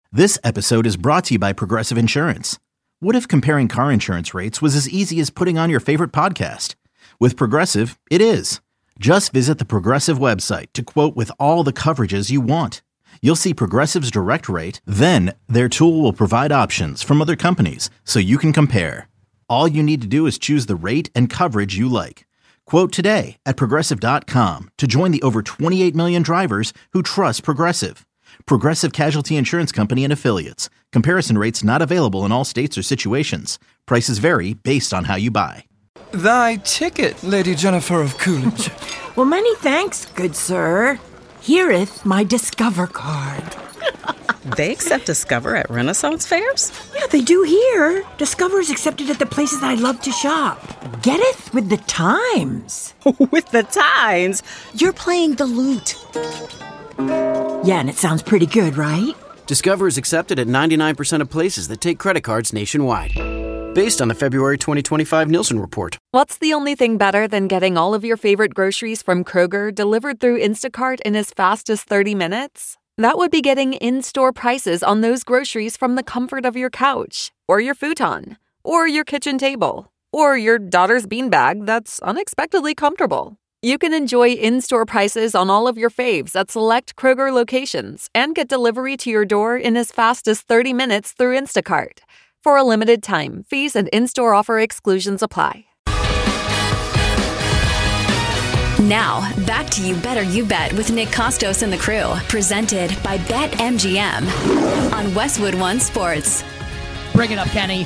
This episode is brought to you by Progressive Insurance. What if comparing car insurance rates was as easy as putting on your favorite podcast? With Progressive, it is. Just visit the Progressive website to quote with all the coverages you want. You'll see Progressive's direct rate, then their tool will provide options from other companies so you can compare. All you need to do is choose the rate and coverage you like. Quote today at Progressive.com to join the over 28 million drivers who trust Progressive. Progressive Casualty Insurance Company and Affiliates. Comparison rates not available in all states or situations. Prices vary based on how you buy. Thy ticket, Lady Jennifer of Coolidge. Well, many thanks, good sir. Here'th my Discover card. They accept Discover at Renaissance fairs? Yeah, they do here. Discover is accepted at the places I love to shop. Getteth with the times. With the times? You're playing the lute. Yeah, and it sounds pretty good, right? Discover is accepted at 99% of places that take credit cards nationwide. Based on the February 2025 Nielsen report. What's the only thing better than getting all of your favorite groceries from Kroger delivered through Instacart in as fast as 30 minutes? That would be getting in-store prices on those groceries from the comfort of your couch, or your futon, or your kitchen table, or your daughter's beanbag that's unexpectedly comfortable. You can enjoy in-store prices on all of your faves at select Kroger locations and get delivery to your door in as fast as 30 minutes through Instacart. For a limited time, fees and in-store offer exclusions apply. Now, back to You Better You Bet with Nick Costos and the crew. Presented by BetMGM on Westwood One Sports. Bring it up, Kenny.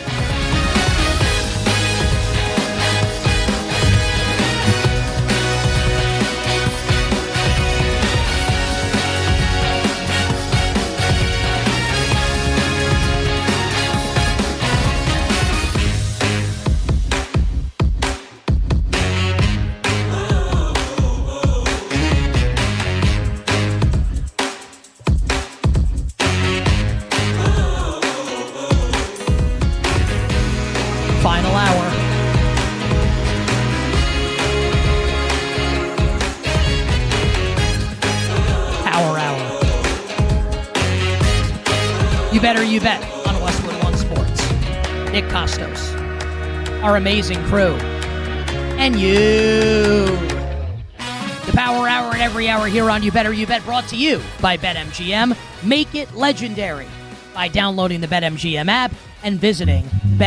You bet on Westwood One Sports. Nick Costos, our amazing crew, and you. The Power Hour and every hour here on You Better You Bet, brought to you by BetMGM. Make it legendary by downloading the BetMGM app and visiting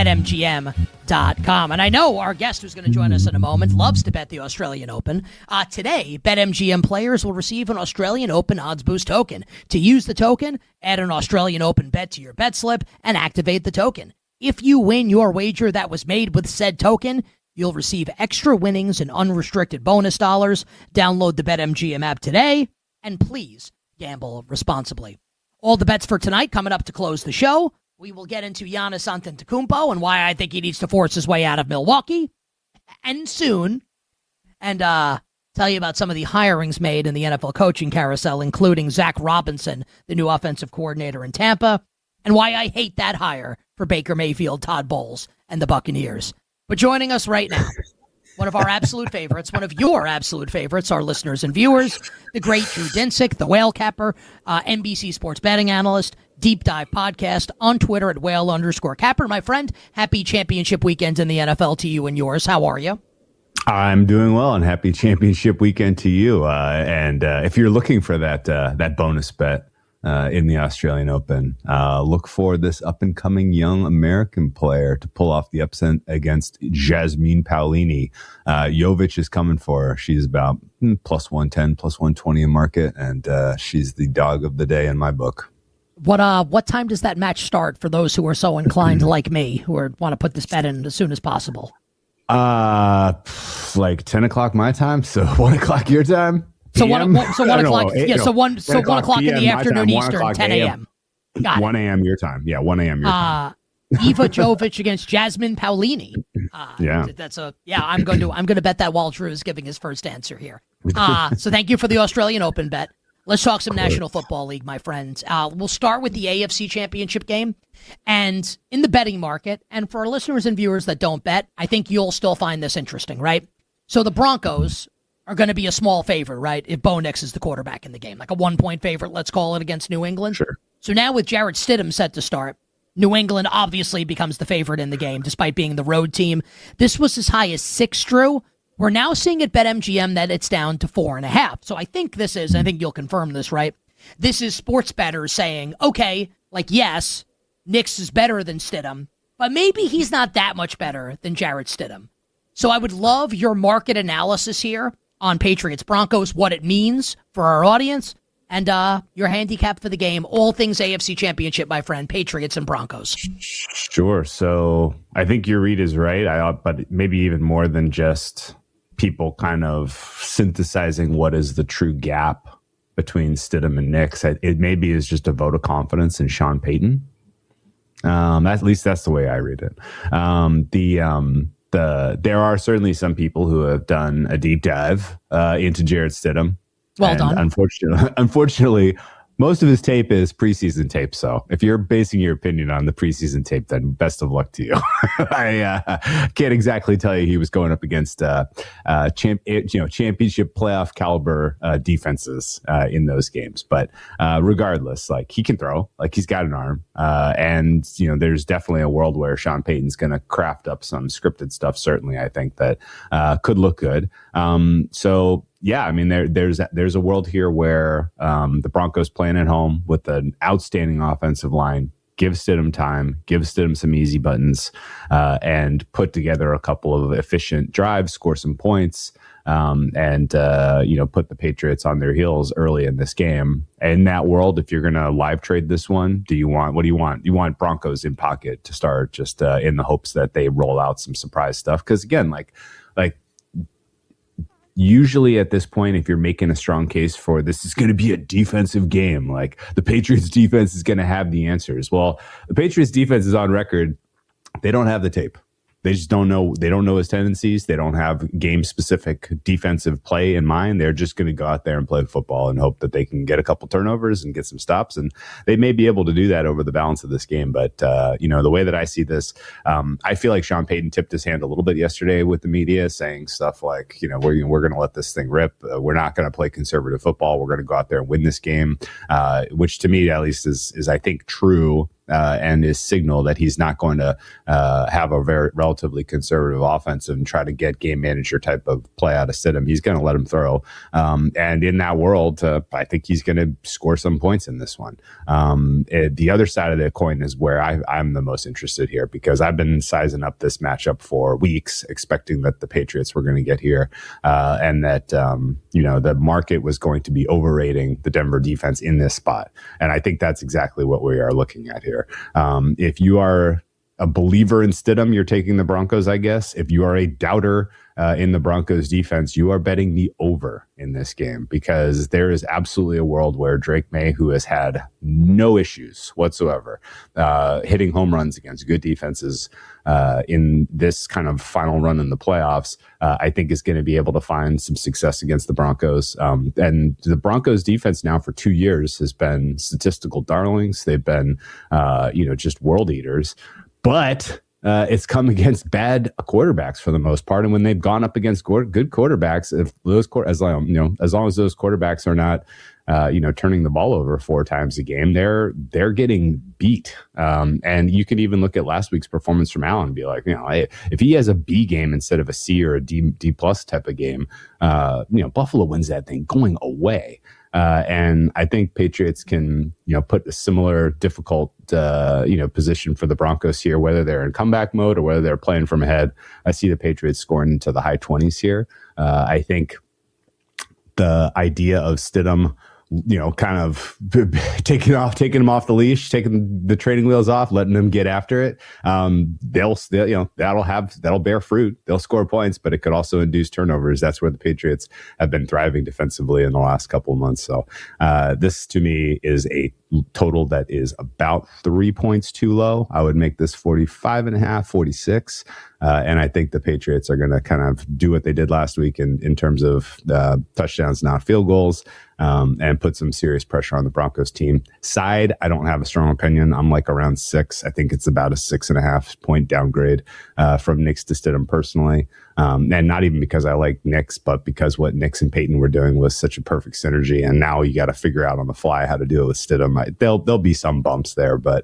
BetMGM.com. And I know our guest who's going to join us in a moment loves to bet the Australian Open. Today, BetMGM players will receive an Australian Open odds boost token. To use the token, add an Australian Open bet to your bet slip and activate the token. If you win your wager that was made with said token, you'll receive extra winnings and unrestricted bonus dollars. Download the BetMGM app today, and please gamble responsibly. All the bets for tonight coming up to close the show. We will get into Giannis Antetokounmpo and why I think he needs to force his way out of Milwaukee, and soon, and tell you about some of the hirings made in the NFL coaching carousel, including Zach Robinson, the new offensive coordinator in Tampa, and why I hate that hire for Baker Mayfield, Todd Bowles, and the Buccaneers. But joining us right now, one of our absolute favorites, one of your absolute favorites, our listeners and viewers, the great Drew Dinsick, the Whale Capper, NBC sports betting analyst, Deep Dive podcast on Twitter at @whale_capper. My friend, happy championship weekend in the NFL to you and yours. How are you? I'm doing well, and happy championship weekend to you. And if you're looking for that bonus bet in the Australian Open, look for this up-and-coming young American player to pull off the upset against Jasmine Paolini. Jovic is coming for her. She's about plus 110, plus 120 in market, and she's the dog of the day in my book. What time does that match start for those who are so inclined like me, who want to put this bet in as soon as possible? Like 10 o'clock my time, so 1 o'clock your time. So one o'clock. Yeah, so 1 o'clock in the afternoon Eastern, 10 a.m. Got it. 1 a.m. your time. Yeah, 1 a.m. your time. Iva Jovic against Jasmine Paolini. Yeah, I'm going to bet that while Drew is giving his first answer here. So thank you for the Australian Open bet. Let's talk some National Football League, my friends. We'll start with the AFC Championship game. And in the betting market, and for our listeners and viewers that don't bet, I think you'll still find this interesting, right? So the Broncos are going to be a small favorite, right, if Bo Nix is the quarterback in the game, like a 1-point favorite, let's call it, against New England. Sure. So now with Jarrett Stidham set to start, New England obviously becomes the favorite in the game, despite being the road team. This was as high as 6, Drew. We're now seeing at BetMGM that it's down to 4.5. So I think I think you'll confirm this, right? This is sports bettors saying, okay, yes, Nix is better than Stidham, but maybe he's not that much better than Jarrett Stidham. So I would love your market analysis here on Patriots Broncos, what it means for our audience, and your handicap for the game, all things AFC Championship, my friend, Patriots and Broncos. Sure. So I think your read is right, but maybe even more than just people kind of synthesizing what is the true gap between Stidham and Nix. It maybe is just a vote of confidence in Sean Payton. At least that's the way I read it. There are certainly some people who have done a deep dive into Jarrett Stidham. Well done. Unfortunately, most of his tape is preseason tape. So if you're basing your opinion on the preseason tape, then best of luck to you. I can't exactly tell you he was going up against championship playoff caliber defenses in those games. But regardless, he can throw, he's got an arm, and there's definitely a world where Sean Payton's going to craft up some scripted stuff. Certainly, I think that could look good. So. Yeah, I mean, there's a world here where the Broncos playing at home with an outstanding offensive line, give Stidham time, give Stidham some easy buttons, and put together a couple of efficient drives, score some points, and put the Patriots on their heels early in this game. In that world, if you're going to live trade this one, what do you want? You want Broncos in pocket to start, just in the hopes that they roll out some surprise stuff. Because again, usually at this point, if you're making a strong case for this is going to be a defensive game, the Patriots defense is going to have the answers. Well, the Patriots defense is on record. They don't have the tape. They just don't know. They don't know his tendencies. They don't have game-specific defensive play in mind. They're just going to go out there and play football and hope that they can get a couple turnovers and get some stops. And they may be able to do that over the balance of this game. But, the way that I see this, I feel like Sean Payton tipped his hand a little bit yesterday with the media, saying stuff like, we're going to let this thing rip. We're not going to play conservative football. We're going to go out there and win this game, which to me, at least, is I think, true. And is signal that he's not going to have a very relatively conservative offensive and try to get game manager type of play out of Stidham. He's going to let him throw. And in that world, I think he's going to score some points in this one. The other side of the coin is where I'm the most interested here, because I've been sizing up this matchup for weeks, expecting that the Patriots were going to get here and that, the market was going to be overrating the Denver defense in this spot. And I think that's exactly what we are looking at here. If you are a believer in Stidham, you're taking the Broncos, I guess. If you are a doubter in the Broncos defense, you are betting the over in this game, because there is absolutely a world where Drake May, who has had no issues whatsoever hitting home runs against good defenses in this kind of final run in the playoffs, I think is going to be able to find some success against the Broncos. And the Broncos defense now for 2 years has been statistical darlings. They've been, just world eaters. But it's come against bad quarterbacks for the most part, and when they've gone up against good quarterbacks, if those as long as those quarterbacks are not, turning the ball over 4 times a game, they're getting beat. And you can even look at last week's performance from Allen and be like, if he has a B game instead of a C or a D plus type of game, Buffalo wins that thing going away. And I think Patriots can, put a similar difficult, position for the Broncos here, whether they're in comeback mode or whether they're playing from ahead. I see the Patriots scoring into the high 20s here. I think the idea of Stidham, kind of taking him off the leash, taking the training wheels off, letting them get after it. That'll bear fruit. They'll score points, but it could also induce turnovers. That's where the Patriots have been thriving defensively in the last couple of months. So this to me is a total that is about 3 points too low. I would make this 45.5, 46. And I think the Patriots are going to kind of do what they did last week in terms of touchdowns, not field goals, and put some serious pressure on the Broncos team. Side, I don't have a strong opinion. I'm around 6. I think it's about a 6.5 point downgrade from Nix to Stidham personally. And not even because I like Nix, but because what Nix and Payton were doing was such a perfect synergy. And now you got to figure out on the fly how to do it with Stidham. there'll be some bumps there, but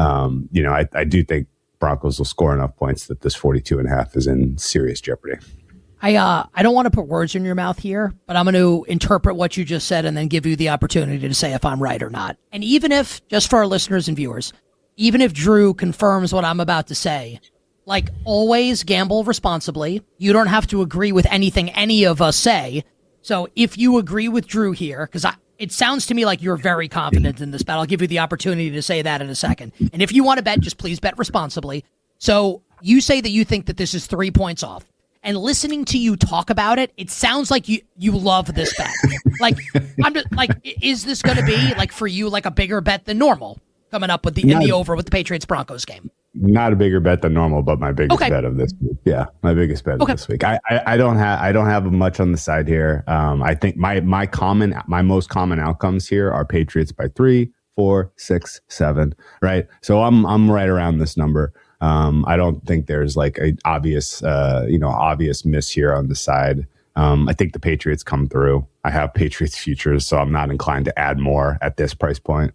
I do think Broncos will score enough points that this 42.5 is in serious jeopardy. I don't want to put words in your mouth here, but I'm going to interpret what you just said and then give you the opportunity to say if I'm right or not. And even if, just for our listeners and viewers, even if Drew confirms what I'm about to say, like always gamble responsibly. You don't have to agree with anything any of us say. So if you agree with Drew here, because it sounds to me like you're very confident in this bet. I'll give you the opportunity to say that in a second. And if you want to bet, just please bet responsibly. So you say that you think that this is 3 points off. And listening to you talk about it, it sounds like you love this bet. Like, I'm just like, is this going to be like for you like a bigger bet than normal coming up with the over with the Patriots Broncos game? Not a bigger bet than normal, but my biggest bet of this week. Yeah, my biggest bet of this week. I don't have much on the side here. I think my most common outcomes here are Patriots by 3, 4, 6, 7. Right, so I'm right around this number. I don't think there's like a obvious miss here on the side. I think the Patriots come through. I have Patriots futures, so I'm not inclined to add more at this price point.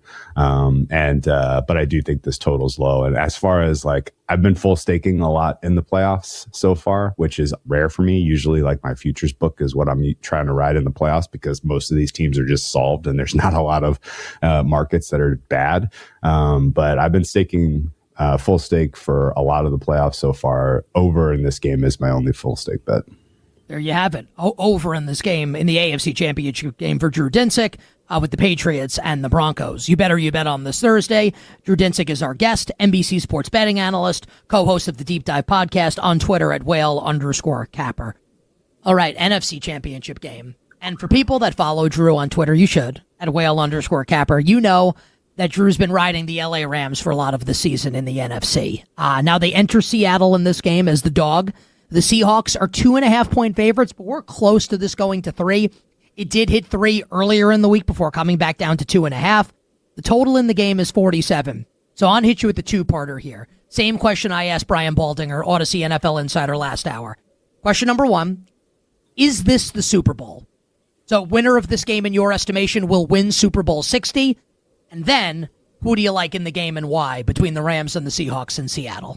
But I do think this total's low. And as far as like, I've been full staking a lot in the playoffs so far, which is rare for me. Usually like my futures book is what I'm trying to ride in the playoffs because most of these teams are just solved and there's not a lot of markets that are bad. But I've been staking full stake for a lot of the playoffs so far. Over in this game is my only full stake bet. There you have it. Over in this game, in the AFC Championship game for Drew Dinsick with the Patriots and the Broncos. You bet on this Thursday. Drew Dinsick is our guest, NBC sports betting analyst, co-host of the Deep Dive podcast on Twitter at whale_capper. All right, NFC Championship game. And for people that follow Drew on Twitter, you should, at whale_capper. You know that Drew's been riding the LA Rams for a lot of the season in the NFC. Now they enter Seattle in this game as the dog. The Seahawks are 2.5-point favorites, but we're close to this going to 3. It did hit 3 earlier in the week before coming back down to 2.5. The total in the game is 47. So I'll hit you with the two-parter here. Same question I asked Brian Baldinger, Odyssey NFL Insider, last hour. Question number 1, is this the Super Bowl? So winner of this game, in your estimation, will win Super Bowl 60. And then, who do you like in the game and why between the Rams and the Seahawks in Seattle?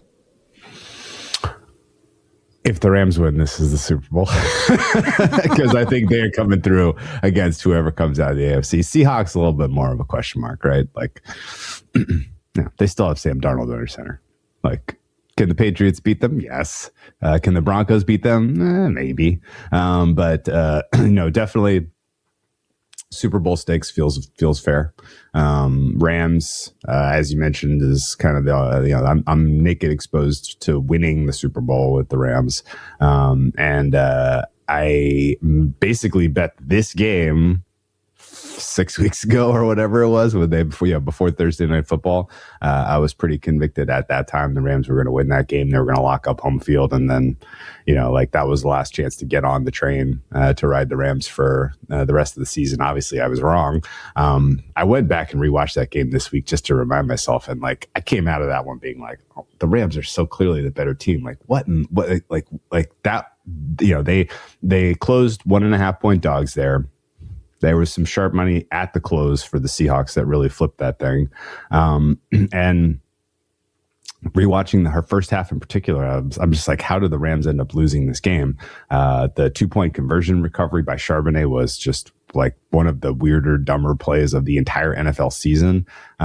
If the Rams win, this is the Super Bowl because I think they're coming through against whoever comes out of the AFC. Seahawks a little bit more of a question mark, right? Like, they still have Sam Darnold under center. Like, can the Patriots beat them? Yes. Can the Broncos beat them? Maybe. But definitely. Super Bowl stakes feels fair. Rams, as you mentioned, is kind of I'm naked exposed to winning the Super Bowl with the Rams, and I basically bet this game 6 weeks ago or whatever it was before Thursday Night Football. I was pretty convicted at that time the Rams were going to win that game. They were going to lock up home field, and then that was the last chance to get on the train to ride the Rams for the rest of the season. Obviously, I was wrong. I went back and rewatched that game this week just to remind myself, and like I came out of that one being like, oh, the Rams are so clearly the better team. Like what that? They closed 1.5-point dogs there. There was some sharp money at the close for the Seahawks that really flipped that thing. And rewatching her first half in particular, I'm just like, how did the Rams end up losing this game? The 2-point conversion recovery by Charbonnet was just like one of the weirder, dumber plays of the entire NFL season.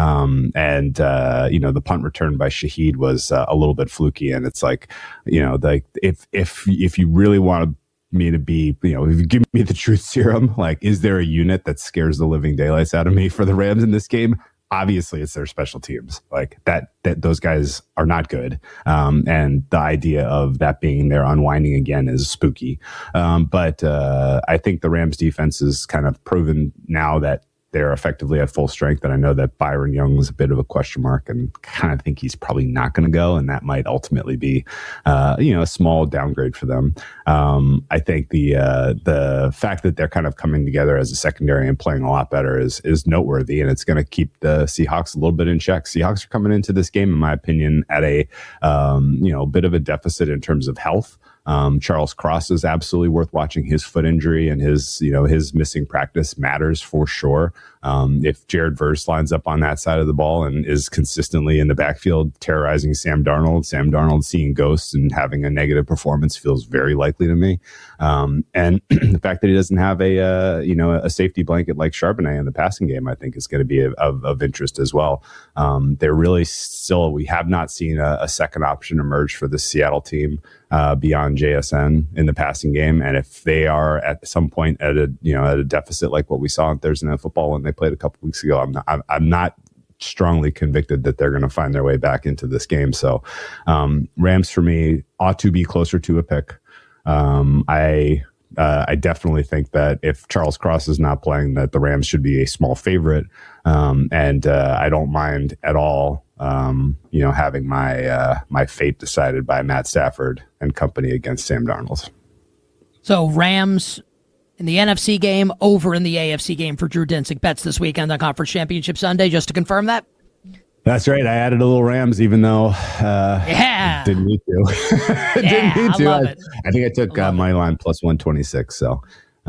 The punt return by Shaheed was a little bit fluky. And it's like, if you really want to me to be, if you give me the truth serum, like, is there a unit that scares the living daylights out of me for the Rams in this game? Obviously, it's their special teams. Like that those guys are not good. And the idea of that being there unwinding again is spooky. But I think the Rams defense is kind of proven now that they're effectively at full strength. And I know that Byron Young was a bit of a question mark and kind of think he's probably not going to go. And that might ultimately be, a small downgrade for them. I think the fact that they're kind of coming together as a secondary and playing a lot better is noteworthy. And it's going to keep the Seahawks a little bit in check. Seahawks are coming into this game, in my opinion, at a bit of a deficit in terms of health. Charles Cross is absolutely worth watching. His foot injury and his missing practice matters for sure. If Jared Verse lines up on that side of the ball and is consistently in the backfield terrorizing Sam Darnold seeing ghosts and having a negative performance feels very likely to me. And the fact that he doesn't have a safety blanket like Charbonnet in the passing game, I think is going to be of interest as well. They're really we have not seen a second option emerge for the Seattle team beyond JSN in the passing game. And if they are at some point at a deficit like what we saw on Thursday Night Football when they played a couple weeks ago, I'm not strongly convicted that they're going to find their way back into this game. So Rams for me ought to be closer to a pick. I definitely think that if Charles Cross is not playing, that the Rams should be a small favorite. And I don't mind at all, having my fate decided by Matt Stafford and company against Sam Darnold. So Rams in the NFC game, over in the AFC game for Drew Dinsick. Bets this weekend on Conference Championship Sunday, just to confirm that. That's right. I added a little Rams, even though didn't need to. Didn't need to. I think I took money line plus 126. So,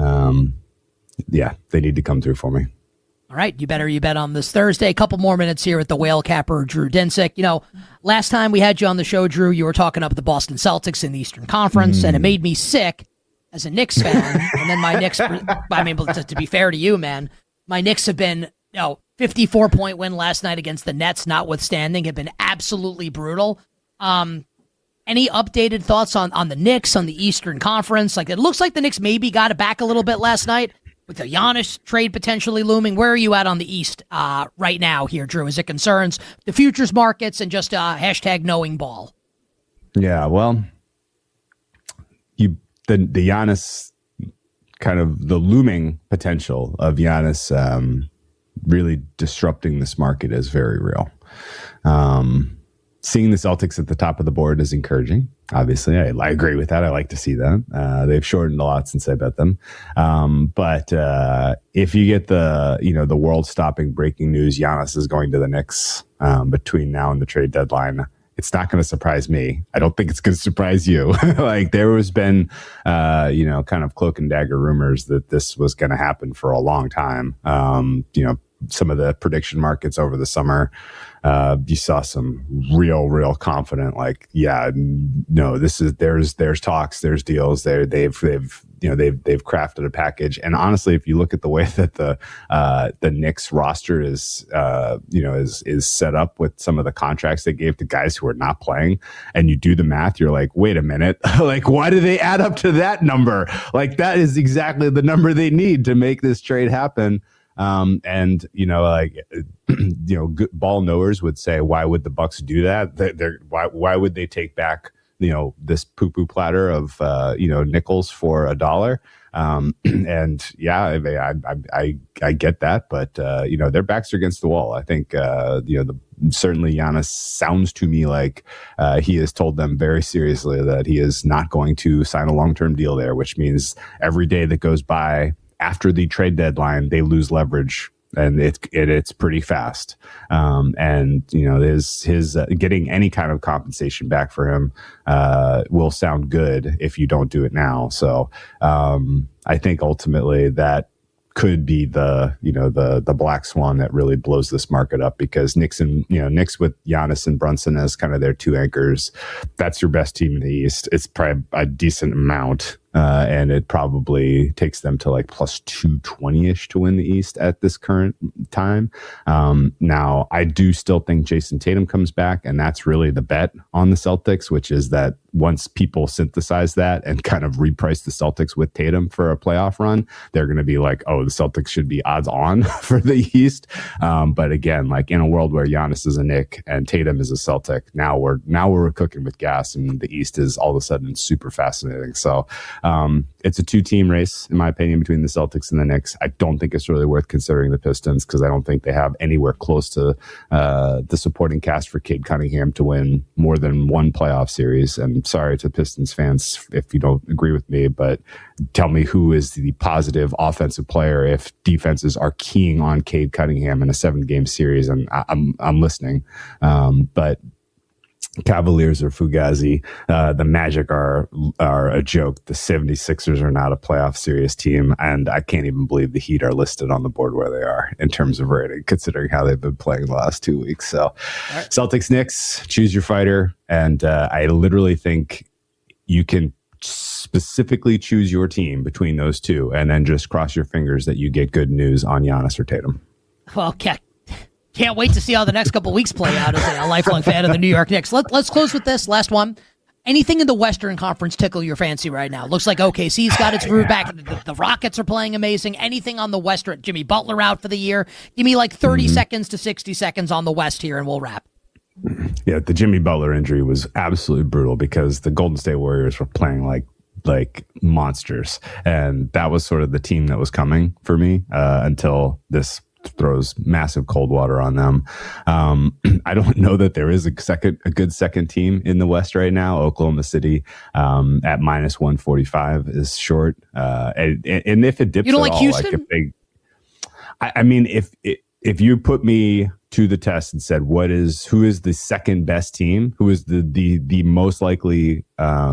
they need to come through for me. All right, you bet on this Thursday. A couple more minutes here with the whale capper, Drew Dinsick. Last time we had you on the show, Drew, you were talking up the Boston Celtics in the Eastern Conference, and it made me sick as a Knicks fan. And then my Knicks, to be fair to you, man, my Knicks have been, 54-point win last night against the Nets, notwithstanding, have been absolutely brutal. Any updated thoughts on the Knicks, on the Eastern Conference? Like, it looks like the Knicks maybe got it back a little bit last night with the Giannis trade potentially looming. Where are you at on the East right now here, Drew, as it concerns the futures markets and just hashtag knowing ball? Yeah, well, the Giannis, kind of the looming potential of Giannis really disrupting this market is very real. Seeing the Celtics at the top of the board is encouraging. Obviously, I agree with that. I like to see that. They've shortened a lot since I bet them. But if you get the world-stopping breaking news, Giannis is going to the Knicks between now and the trade deadline, it's not going to surprise me. I don't think it's going to surprise you. Like, there has been, kind of cloak and dagger rumors that this was going to happen for a long time. Some of the prediction markets over the summer, you saw some real confident, like, there's talks, there's deals there. They've crafted a package. And honestly, if you look at the way that the Knicks roster is set up with some of the contracts they gave to guys who are not playing, and you do the math, you're like, wait a minute, like, why do they add up to that number? Like, that is exactly the number they need to make this trade happen. Good ball knowers would say, why would the Bucks do that? Why would they take back, this poo-poo platter of, nickels for $1? I get that, but their backs are against the wall. I think, certainly Giannis sounds to me like, he has told them very seriously that he is not going to sign a long-term deal there, which means every day that goes by after the trade deadline, they lose leverage, and it's pretty fast. His getting any kind of compensation back for him will sound good if you don't do it now. So I think ultimately that could be the black swan that really blows this market up, because Knicks with Giannis and Brunson as kind of their two anchors, that's your best team in the East. It's probably a decent amount. And it probably takes them to like plus 220-ish to win the East at this current time. Now, I do still think Jason Tatum comes back, and that's really the bet on the Celtics, which is that once people synthesize that and kind of reprice the Celtics with Tatum for a playoff run, they're going to be like, oh, the Celtics should be odds on for the East. But again, like, in a world where Giannis is a Knick and Tatum is a Celtic, now we're cooking with gas, and the East is all of a sudden super fascinating. So it's a two-team race, in my opinion, between the Celtics and the Knicks. I don't think it's really worth considering the Pistons, because I don't think they have anywhere close to the supporting cast for Cade Cunningham to win more than one playoff series. And sorry to Pistons fans if you don't agree with me, but tell me who is the positive offensive player if defenses are keying on Cade Cunningham in a 7-game series, and I'm listening. But Cavaliers are fugazi. The Magic are a joke. The 76ers are not a playoff serious team. And I can't even believe the Heat are listed on the board where they are in terms of rating, considering how they've been playing the last 2 weeks. So right. Celtics, Knicks, choose your fighter. And I literally think you can specifically choose your team between those two and then just cross your fingers that you get good news on Giannis or Tatum. Well, can't wait to see how the next couple weeks play out as a lifelong fan of the New York Knicks. Let's close with this last one. Anything in the Western Conference tickle your fancy right now? Looks like OKC's got its groove back. The Rockets are playing amazing. Anything on the Western? Jimmy Butler out for the year. Give me like 30 seconds to 60 seconds on the West here, and we'll wrap. Yeah, the Jimmy Butler injury was absolutely brutal because the Golden State Warriors were playing like monsters, and that was sort of the team that was coming for me until this throws massive cold water on them. I don't know that there is a good second team in the West right now. Oklahoma City at minus 145 is short. And if it dips, you don't at like all, Houston? I mean, if you put me to the test and said, who is the second best team? Who is the most likely,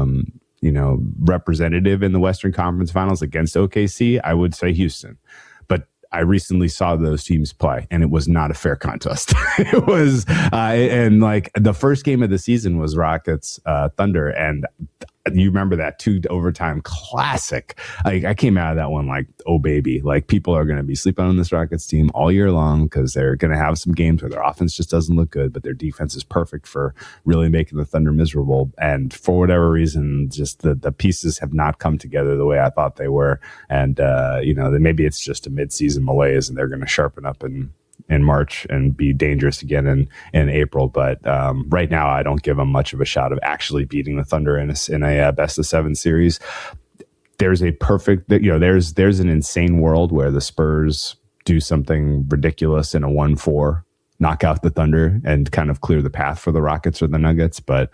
representative in the Western Conference Finals against OKC? I would say Houston. I recently saw those teams play, and it was not a fair contest. It was, and like the first game of the season was Rockets Thunder, and you remember that 2 overtime classic. I came out of that one like, oh baby, like people are going to be sleeping on this Rockets team all year long because they're going to have some games where their offense just doesn't look good, but their defense is perfect for really making the Thunder miserable. And for whatever reason, just the pieces have not come together the way I thought they were. And maybe it's just a midseason malaise, and they're going to sharpen up in March and be dangerous again in April. But right now, I don't give them much of a shot of actually beating the Thunder in a best of 7 series. There's a perfect, there's an insane world where the Spurs do something ridiculous in a 1-4, knock out the Thunder, and kind of clear the path for the Rockets or the Nuggets. But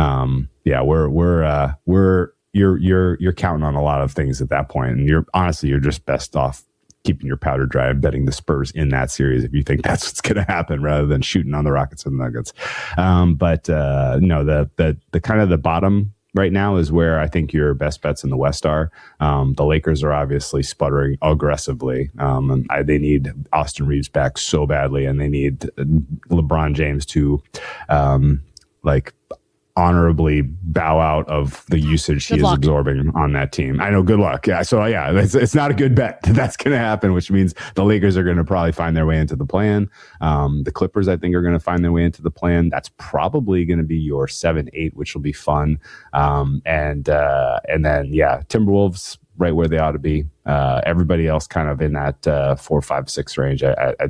you're counting on a lot of things at that point, and you're just best off keeping your powder dry and betting the Spurs in that series if you think that's what's going to happen, rather than shooting on the Rockets and the Nuggets. The kind of the bottom right now is where I think your best bets in the West are. The Lakers are obviously sputtering aggressively. And they need Austin Reeves back so badly, and they need LeBron James to honorably bow out of the usage he is absorbing on that team. I know, good luck. Yeah. So yeah, it's not a good bet that's going to happen, which means the Lakers are going to probably find their way into the plan. The Clippers, I think, are going to find their way into the plan. That's probably going to be your 7-8, which will be fun. And then Timberwolves right where they ought to be. Everybody else kind of in that 4, 5, 6 range,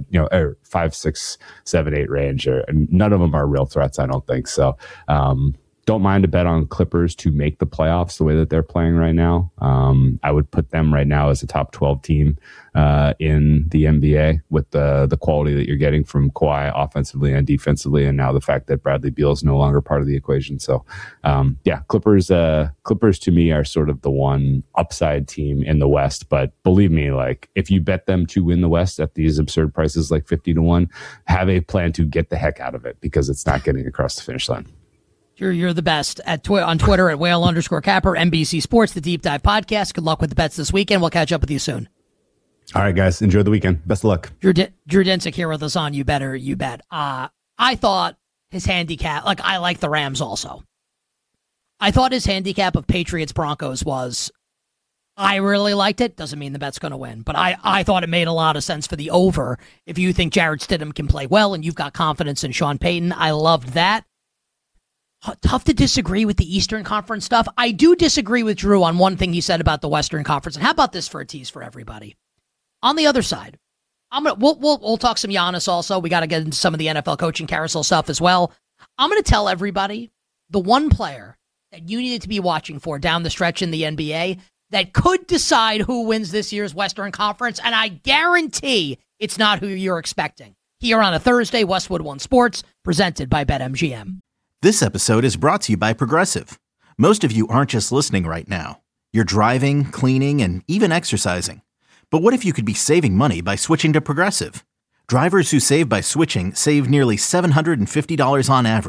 5, 6, 7, 8 range. None of them are real threats, I don't think. So don't mind a bet on Clippers to make the playoffs the way that they're playing right now. I would put them right now as a top 12 team in the NBA with the quality that you're getting from Kawhi offensively and defensively, and now the fact that Bradley Beal is no longer part of the equation. So Clippers to me are sort of the one upside team in the West. But believe me, like if you bet them to win the West at these absurd prices like 50-1, have a plan to get the heck out of it, because it's not getting across the finish line. You're the best on Twitter at whale_capper, NBC Sports, the Deep Dive Podcast. Good luck with the bets this weekend. We'll catch up with you soon. All right, guys. Enjoy the weekend. Best of luck. Drew Dinsick here with us on You Better, You Bet. I thought his handicap, I like the Rams also. I thought his handicap of Patriots-Broncos was, I really liked it. Doesn't mean the bet's going to win. But I thought it made a lot of sense for the over. If you think Jarrett Stidham can play well and you've got confidence in Sean Payton, I loved that. Tough to disagree with the Eastern Conference stuff. I do disagree with Drew on one thing he said about the Western Conference. And how about this for a tease for everybody? On the other side, we'll talk some Giannis also. We got to get into some of the NFL coaching carousel stuff as well. I'm going to tell everybody the one player that you needed to be watching for down the stretch in the NBA that could decide who wins this year's Western Conference, and I guarantee it's not who you're expecting. Here on a Thursday, Westwood One Sports, presented by BetMGM. This episode is brought to you by Progressive. Most of you aren't just listening right now. You're driving, cleaning, and even exercising. But what if you could be saving money by switching to Progressive? Drivers who save by switching save nearly $750 on average.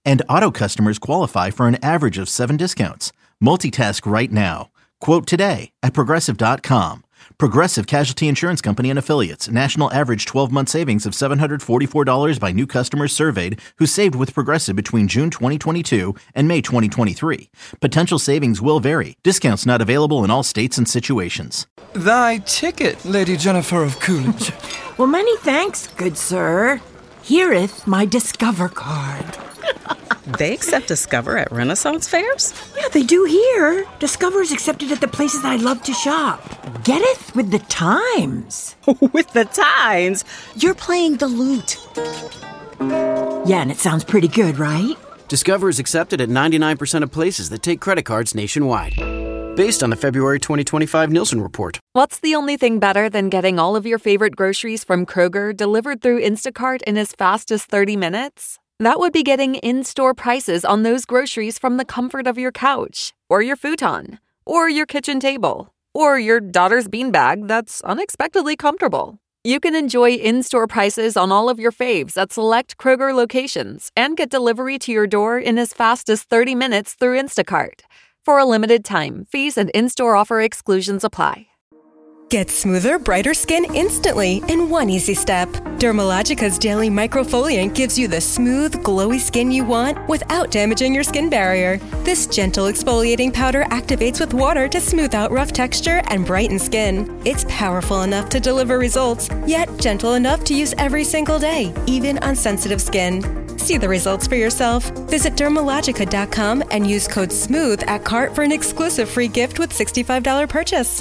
And Auto customers qualify for an average of 7 discounts. Multitask right now. Quote today at Progressive.com. Progressive Casualty Insurance Company and Affiliates. National average 12-month savings of $744 by new customers surveyed who saved with Progressive between June 2022 and May 2023. Potential savings will vary. Discounts not available in all states and situations. Thy ticket, Lady Jennifer of Coolidge. Well, many thanks, good sir. Hereeth my Discover card. They accept Discover at Renaissance fairs? Yeah, they do here. Discover's accepted at the places I love to shop. Getteth with the times. With the times? You're playing the lute. Yeah, and it sounds pretty good, right? Discover is accepted at 99% of places that take credit cards nationwide. Based on the February 2025 Nielsen report. What's the only thing better than getting all of your favorite groceries from Kroger delivered through Instacart in as fast as 30 minutes? That would be getting in-store prices on those groceries from the comfort of your couch, or your futon, or your kitchen table, or your daughter's beanbag that's unexpectedly comfortable. You can enjoy in-store prices on all of your faves at select Kroger locations and get delivery to your door in as fast as 30 minutes through Instacart. For a limited time, fees and in-store offer exclusions apply. Get smoother, brighter skin instantly in one easy step. Dermalogica's Daily Microfoliant gives you the smooth, glowy skin you want without damaging your skin barrier. This gentle exfoliating powder activates with water to smooth out rough texture and brighten skin. It's powerful enough to deliver results, yet gentle enough to use every single day, even on sensitive skin. See the results for yourself. Visit Dermalogica.com and use code SMOOTH at cart for an exclusive free gift with $65 purchase.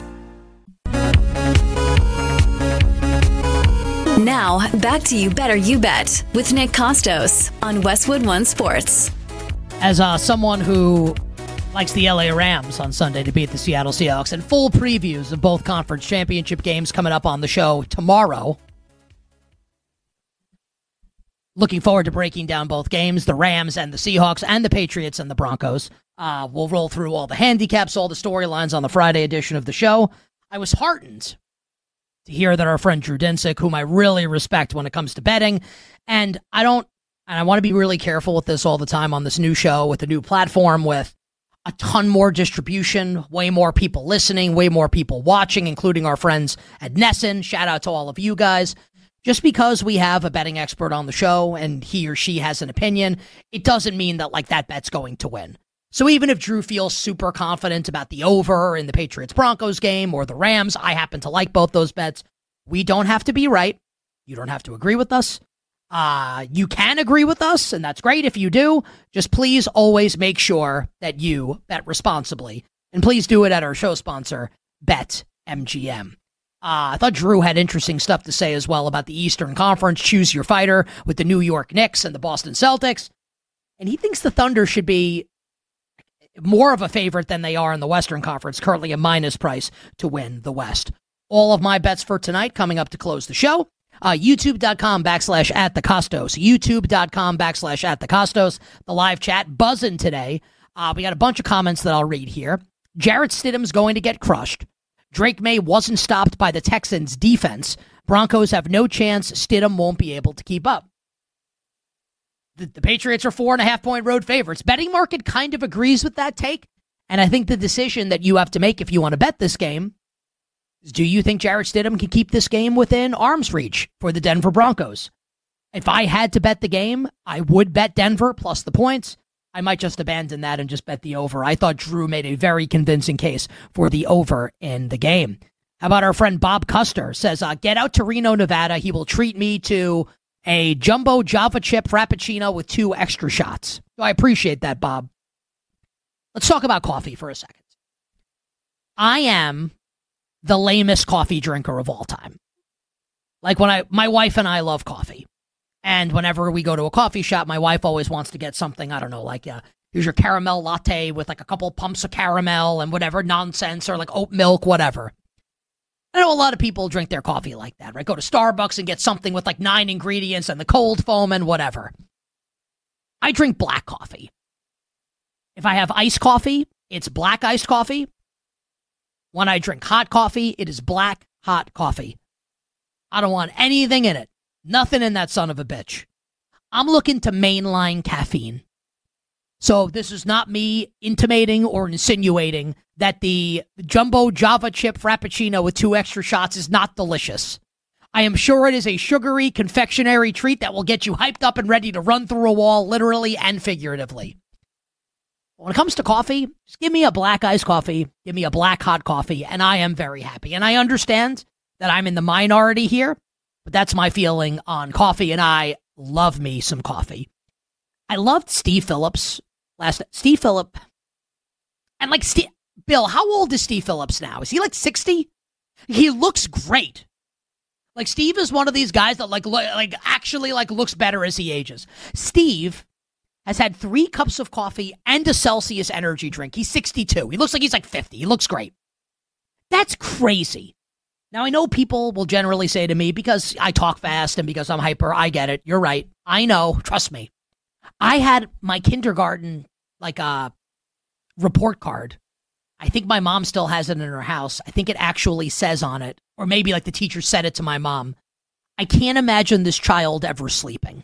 Now, back to You Better You Bet with Nick Costos on Westwood One Sports. As someone who likes the LA Rams on Sunday to beat the Seattle Seahawks, and full previews of both conference championship games coming up on the show tomorrow. Looking forward to breaking down both games, the Rams and the Seahawks, and the Patriots and the Broncos. We'll roll through all the handicaps, all the storylines on the Friday edition of the show. I was heartened to hear that our friend Drew Dinsick, whom I really respect when it comes to betting, and I want to be really careful with this all the time on this new show, with the new platform, with a ton more distribution, way more people listening, way more people watching, including our friends at Nesson. Shout out to all of you guys. Just because we have a betting expert on the show and he or she has an opinion, it doesn't mean that that bet's going to win. So even if Drew feels super confident about the over in the Patriots-Broncos game or the Rams, I happen to like both those bets. We don't have to be right. You don't have to agree with us. You can agree with us, and that's great if you do. Just please always make sure that you bet responsibly. And please do it at our show sponsor, BetMGM. I thought Drew had interesting stuff to say as well about the Eastern Conference. Choose your fighter with the New York Knicks and the Boston Celtics. And he thinks the Thunder should be more of a favorite than they are in the Western Conference, currently a minus price to win the West. All of my bets for tonight coming up to close the show. YouTube.com/@thecostos. YouTube.com/@thecostos. The live chat buzzing today. We got a bunch of comments that I'll read here. Jarrett Stidham's going to get crushed. Drake May wasn't stopped by the Texans' defense. Broncos have no chance. Stidham won't be able to keep up. The Patriots are 4.5-point road favorites. Betting market kind of agrees with that take. And I think the decision that you have to make if you want to bet this game is, do you think Jarrett Stidham can keep this game within arm's reach for the Denver Broncos? If I had to bet the game, I would bet Denver plus the points. I might just abandon that and just bet the over. I thought Drew made a very convincing case for the over in the game. How about our friend Bob Custer says, get out to Reno, Nevada. He will treat me to a jumbo Java chip frappuccino with 2 extra shots. So I appreciate that, Bob. Let's talk about coffee for a second. I am the lamest coffee drinker of all time. My wife and I love coffee. And whenever we go to a coffee shop, my wife always wants to get something, I don't know, here's your caramel latte with a couple pumps of caramel and whatever nonsense, or oat milk, whatever. I know a lot of people drink their coffee like that, right? Go to Starbucks and get something with 9 ingredients and the cold foam and whatever. I drink black coffee. If I have iced coffee, it's black iced coffee. When I drink hot coffee, it is black hot coffee. I don't want anything in it. Nothing in that son of a bitch. I'm looking to mainline caffeine. So this is not me intimating or insinuating that the jumbo Java chip Frappuccino with 2 extra shots is not delicious. I am sure it is a sugary confectionery treat that will get you hyped up and ready to run through a wall, literally and figuratively. When it comes to coffee, just give me a black iced coffee, give me a black hot coffee, and I am very happy. And I understand that I'm in the minority here, but that's my feeling on coffee, and I love me some coffee. I loved Steve Phillips last night. Steve Phillips, and like Bill, how old is Steve Phillips now? Is he like 60? He looks great. Like Steve is one of these guys that actually looks better as he ages. Steve has had 3 cups of coffee and a Celsius energy drink. He's 62. He looks like he's like 50. He looks great. That's crazy. Now, I know people will generally say to me, because I talk fast and because I'm hyper, I get it. You're right. I know. Trust me. I had my kindergarten, report card. I think my mom still has it in her house. I think it actually says on it, or maybe the teacher said it to my mom, I can't imagine this child ever sleeping.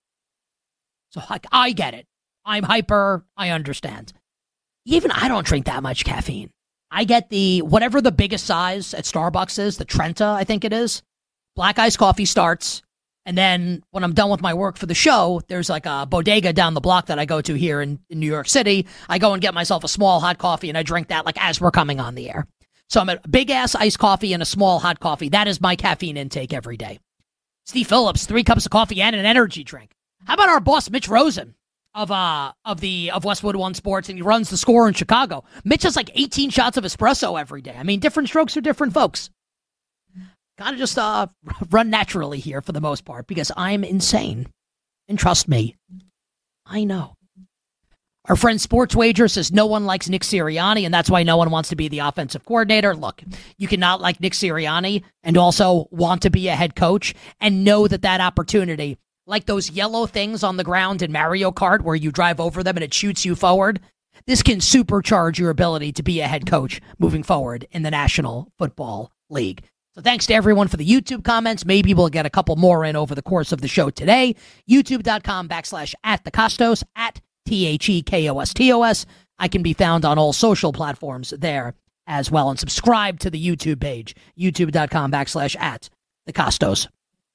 So I get it. I'm hyper. I understand. Even I don't drink that much caffeine. I get whatever the biggest size at Starbucks is, the Trenta, I think it is. Black iced coffee starts. And then when I'm done with my work for the show, there's a bodega down the block that I go to here in New York City. I go and get myself a small hot coffee and I drink that as we're coming on the air. So I'm at a big ass iced coffee and a small hot coffee. That is my caffeine intake every day. Steve Phillips, 3 cups of coffee and an energy drink. How about our boss, Mitch Rosen of Westwood One Sports, and he runs The Score in Chicago. Mitch has 18 shots of espresso every day. I mean, different strokes for different folks. Gotta just run naturally here for the most part because I'm insane. And trust me, I know. Our friend Sports Wager says no one likes Nick Sirianni, and that's why no one wants to be the offensive coordinator. Look, you cannot like Nick Sirianni and also want to be a head coach and know that opportunity, like those yellow things on the ground in Mario Kart where you drive over them and it shoots you forward, this can supercharge your ability to be a head coach moving forward in the National Football League. So thanks to everyone for the YouTube comments. Maybe we'll get a couple more in over the course of the show today. YouTube.com/@thekostos, @THEKOSTOS. I can be found on all social platforms there as well. And subscribe to the YouTube page, youtube.com/@thekostos.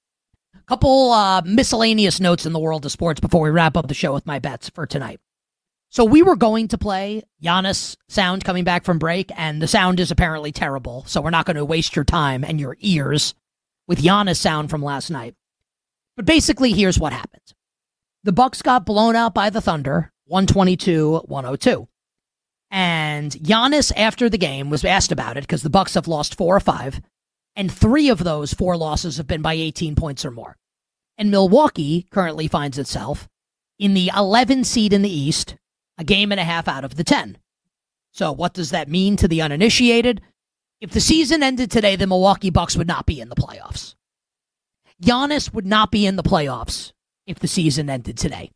Couple miscellaneous notes in the world of sports before we wrap up the show with my bets for tonight. So we were going to play Giannis sound coming back from break, and the sound is apparently terrible, so we're not going to waste your time and your ears with Giannis sound from last night. But basically, here's what happened. The Bucks got blown out by the Thunder, 122-102. And Giannis, after the game, was asked about it because the Bucks have lost 4 or 5, and 3 of those 4 losses have been by 18 points or more. And Milwaukee currently finds itself in the 11 seed in the East, a game and a half out of the 10. So what does that mean to the uninitiated? If the season ended today, the Milwaukee Bucks would not be in the playoffs. Giannis would not be in the playoffs if the season ended today.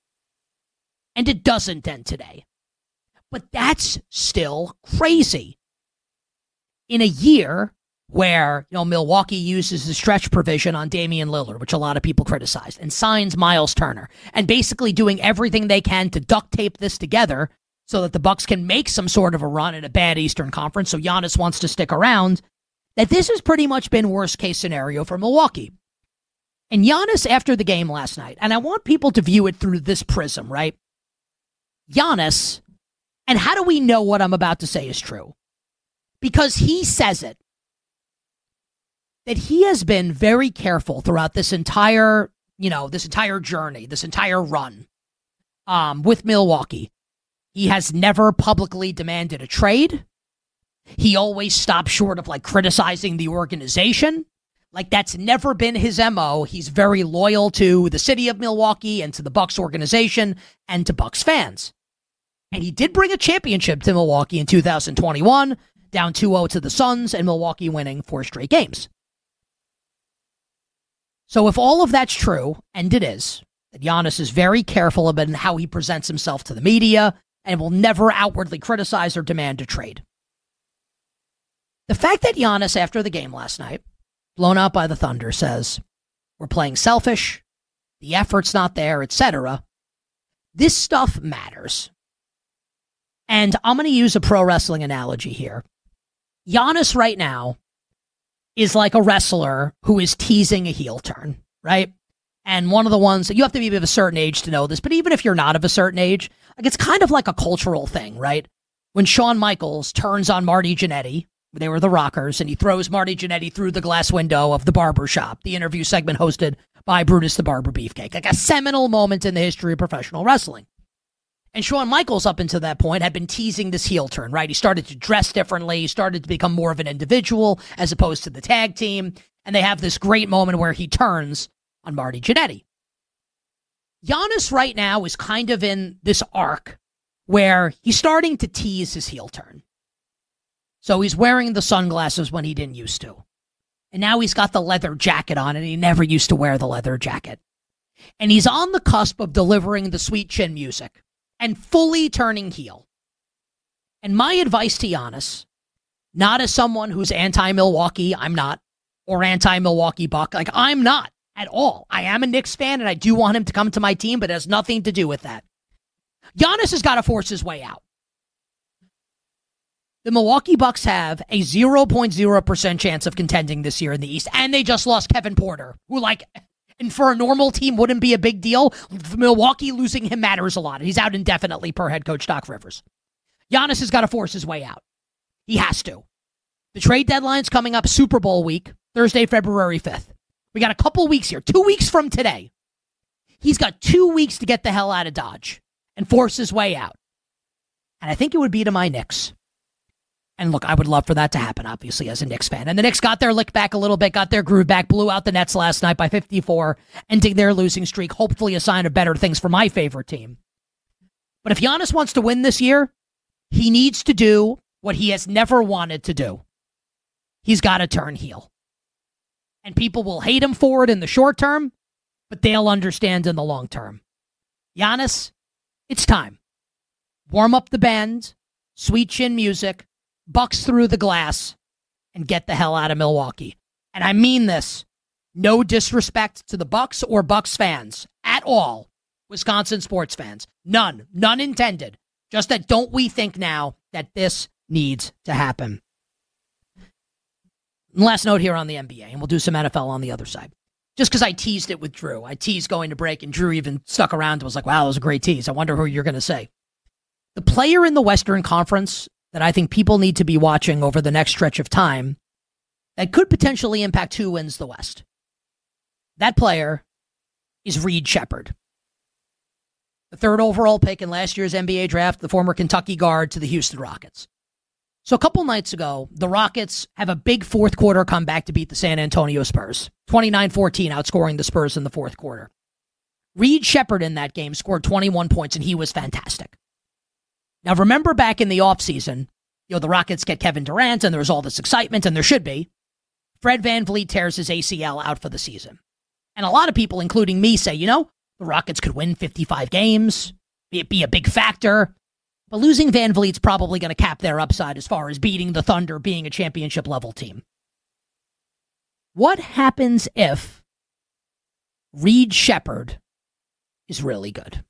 And it doesn't end today. But that's still crazy. In a year where, Milwaukee uses the stretch provision on Damian Lillard, which a lot of people criticized, and signs Miles Turner, and basically doing everything they can to duct tape this together so that the Bucks can make some sort of a run in a bad Eastern Conference, so Giannis wants to stick around, that this has pretty much been worst case scenario for Milwaukee. And Giannis, after the game last night, and I want people to view it through this prism, right? Giannis, and how do we know what I'm about to say is true? Because he says it. That he has been very careful throughout this entire journey, this entire run with Milwaukee. He has never publicly demanded a trade. He always stops short of criticizing the organization. That's never been his MO. He's very loyal to the city of Milwaukee and to the Bucks organization and to Bucks fans. And he did bring a championship to Milwaukee in 2021, down 2-0 to the Suns, and Milwaukee winning 4 straight games. So if all of that's true, and it is, that Giannis is very careful about how he presents himself to the media and will never outwardly criticize or demand a trade. The fact that Giannis, after the game last night, blown out by the Thunder, says, we're playing selfish, the effort's not there, etc., This stuff matters. And I'm going to use a pro wrestling analogy here. Giannis right now is like a wrestler who is teasing a heel turn, right? And one of the ones that you have to be of a certain age to know this, but even if you're not of a certain age, like it's kind of like a cultural thing, right? When Shawn Michaels turns on Marty Jannetty, they were the Rockers, and he throws Marty Jannetty through the glass window of the barber shop, the interview segment hosted by Brutus the Barber Beefcake, like a seminal moment in the history of professional wrestling. And Shawn Michaels, up until that point, had been teasing this heel turn, right? He started to dress differently. He started to become more of an individual as opposed to the tag team. And they have this great moment where he turns on Marty Jannetty. Giannis right now is kind of in this arc where he's starting to tease his heel turn. So he's wearing the sunglasses when he didn't used to. And now he's got the leather jacket on, and he never used to wear the leather jacket. And he's on the cusp of delivering the sweet chin music and fully turning heel. And my advice to Giannis, not as someone who's anti-Milwaukee, I'm not, or anti-Milwaukee Buck, like I'm not at all. I am a Knicks fan, and I do want him to come to my team, but it has nothing to do with that. Giannis has got to force his way out. The Milwaukee Bucks have a 0.0% chance of contending this year in the East, and they just lost Kevin Porter, who, like, and for a normal team wouldn't be a big deal. Milwaukee losing him matters a lot. He's out indefinitely per head coach Doc Rivers. Giannis has got to force his way out. He has to. The trade deadline's coming up Super Bowl week, Thursday, February 5th. We got a couple weeks here, 2 weeks from today. He's got 2 weeks to get the hell out of Dodge and force his way out. And I think it would be to my Knicks. And look, I would love for that to happen, obviously, as a Knicks fan. And the Knicks got their lick back a little bit, got their groove back, blew out the Nets last night by 54, ending their losing streak, hopefully a sign of better things for my favorite team. But if Giannis wants to win this year, he needs to do what he has never wanted to do. He's got to turn heel. And people will hate him for it in the short term, but they'll understand in the long term. Giannis, it's time. Warm up the band, sweet chin music, Bucks through the glass, and get the hell out of Milwaukee. And I mean this. No disrespect to the Bucks or Bucks fans at all. Wisconsin sports fans. None. None intended. Just that don't we think now that this needs to happen. And last note here on the NBA, and we'll do some NFL on the other side. Just because I teased it with Drew. I teased going to break, and Drew even stuck around and was like, wow, that was a great tease. I wonder who you're going to say. The player in the Western Conference that I think people need to be watching over the next stretch of time that could potentially impact who wins the West. That player is Reed Sheppard. The third overall pick in last year's NBA draft, the former Kentucky guard to the Houston Rockets. So a couple nights ago, the Rockets have a big fourth quarter comeback to beat the San Antonio Spurs. 29-14, outscoring the Spurs in the fourth quarter. Reed Sheppard in that game scored 21 points, and he was fantastic. Now, remember back in the offseason, the Rockets get Kevin Durant, and there was all this excitement, and there should be. Fred VanVleet tears his ACL out for the season. And a lot of people, including me, say, the Rockets could win 55 games, be a big factor. But losing VanVleet's probably going to cap their upside as far as beating the Thunder, being a championship-level team. What happens if Reed Sheppard is really good?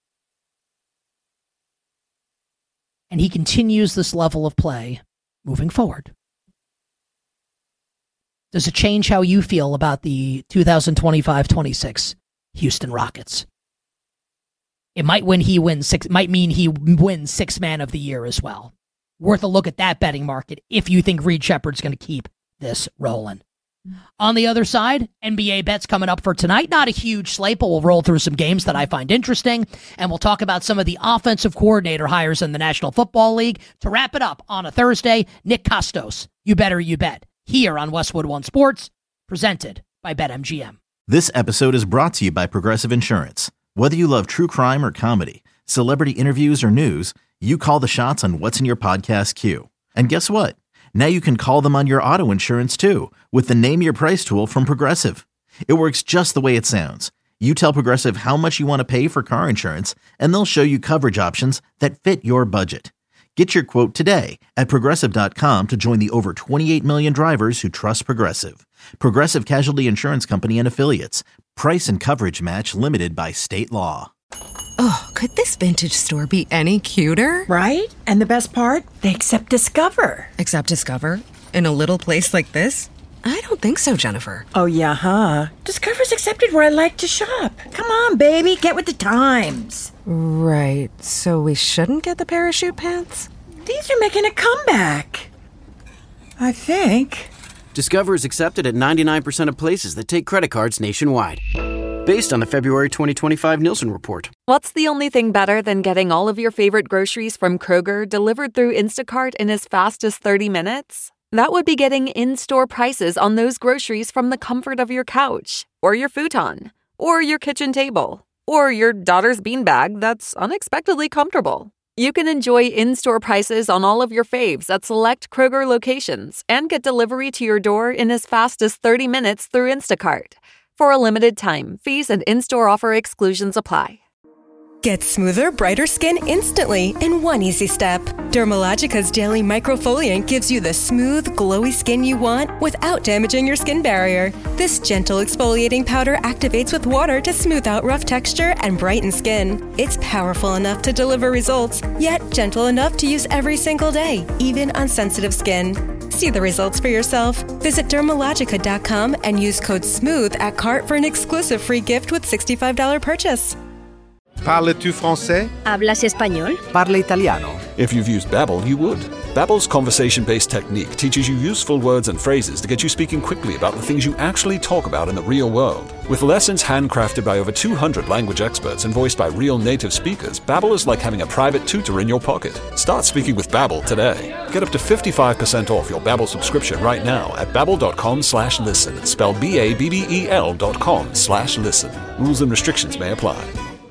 And he continues this level of play moving forward. Does it change how you feel about the 2025-26 Houston Rockets? It might mean he wins Sixth Man of the Year as well. Worth a look at that betting market if you think Reed Sheppard's going to keep this rolling. On the other side, NBA bets coming up for tonight. Not a huge slate, but we'll roll through some games that I find interesting, and we'll talk about some of the offensive coordinator hires in the National Football League. To wrap it up on a Thursday, Nick Kostos, You Better You Bet, here on Westwood One Sports, presented by BetMGM. This episode is brought to you by Progressive Insurance. Whether you love true crime or comedy, celebrity interviews or news, you call the shots on what's in your podcast queue. And guess what? Now you can call them on your auto insurance too with the Name Your Price tool from Progressive. It works just the way it sounds. You tell Progressive how much you want to pay for car insurance, and they'll show you coverage options that fit your budget. Get your quote today at Progressive.com to join the over 28 million drivers who trust Progressive. Progressive Casualty Insurance Company and Affiliates. Price and coverage match limited by state law. Oh, could this vintage store be any cuter? Right? And the best part? They accept Discover. Accept Discover? In a little place like this? I don't think so, Jennifer. Oh, yeah, huh? Discover's accepted where I like to shop. Come on, baby, get with the times. Right, so we shouldn't get the parachute pants? These are making a comeback. I think. Discover is accepted at 99% of places that take credit cards nationwide. Based on the February 2025 Nielsen report. What's the only thing better than getting all of your favorite groceries from Kroger delivered through Instacart in as fast as 30 minutes? That would be getting in-store prices on those groceries from the comfort of your couch, or your futon, or your kitchen table, or your daughter's beanbag that's unexpectedly comfortable. You can enjoy in-store prices on all of your faves at select Kroger locations and get delivery to your door in as fast as 30 minutes through Instacart. For a limited time, fees and in-store offer exclusions apply. Get smoother, brighter skin instantly in one easy step. Dermalogica's Daily Microfoliant gives you the smooth, glowy skin you want without damaging your skin barrier. This gentle exfoliating powder activates with water to smooth out rough texture and brighten skin. It's powerful enough to deliver results, yet gentle enough to use every single day, even on sensitive skin. See the results for yourself. Visit Dermalogica.com and use code SMOOTH at cart for an exclusive free gift with $65 purchase. Parles-tu français? ¿Hablas español? Parla italiano. If you've used Babbel, you would. Babbel's conversation-based technique teaches you useful words and phrases to get you speaking quickly about the things you actually talk about in the real world. With lessons handcrafted by over 200 language experts and voiced by real native speakers, Babbel is like having a private tutor in your pocket. Start speaking with Babbel today. Get up to 55% off your Babbel subscription right now at babbel.com/listen. Spelled BABBEL.com/listen. Rules and restrictions may apply.